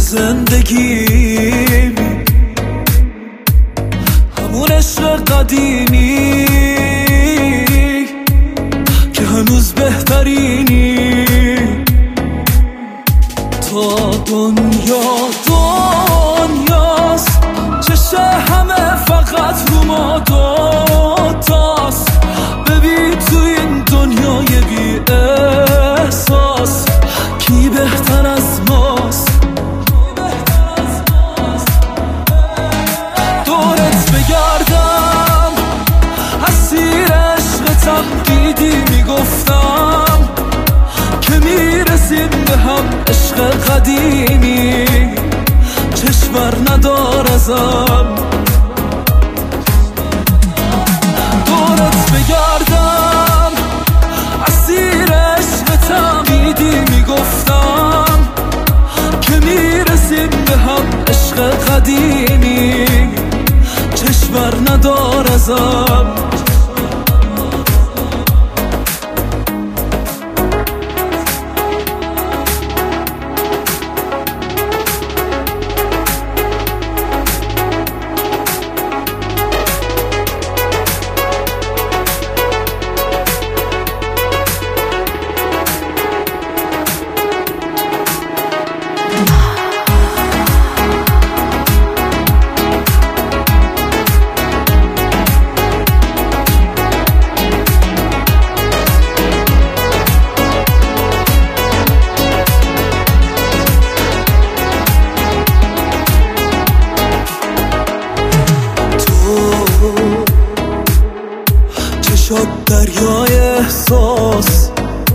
زندگیم، همون عشق قدیمی که هنوز بهترینی. تا دنیاست چشه همه فقط رو ما دوتاست. ببین تو این دنیای بی احساس کی بهتر از ماست. دورت بگردم اسیر عشقتم، دیدی میگفتم که میرسیم به هم. عشق قدیمی چشم بر ندار ازم. دورت بگردم اسیر عشقتم، دیدی میگفتم که میرسیم به هم. عشق قدیمی چشم بر ندار ازم. چشات دریای احساس،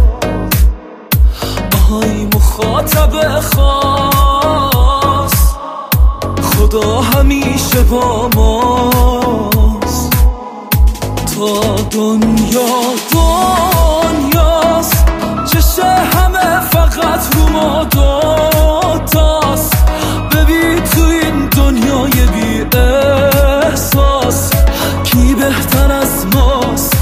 آهای مخاطب خاص. خدا همیشه با ماست. تا دنیاست چشه همه فقط رو ما دوتاست. ببین تو این دنیای بی احساس کی بهتر از ماست.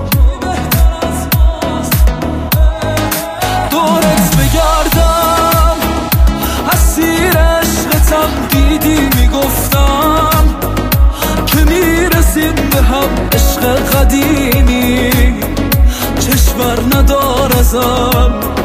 دورت بگردم اسیر عشقتم، دیدی میگفتم که میرسیم به هم. عشق قدیمی چشم بر ندار ازم.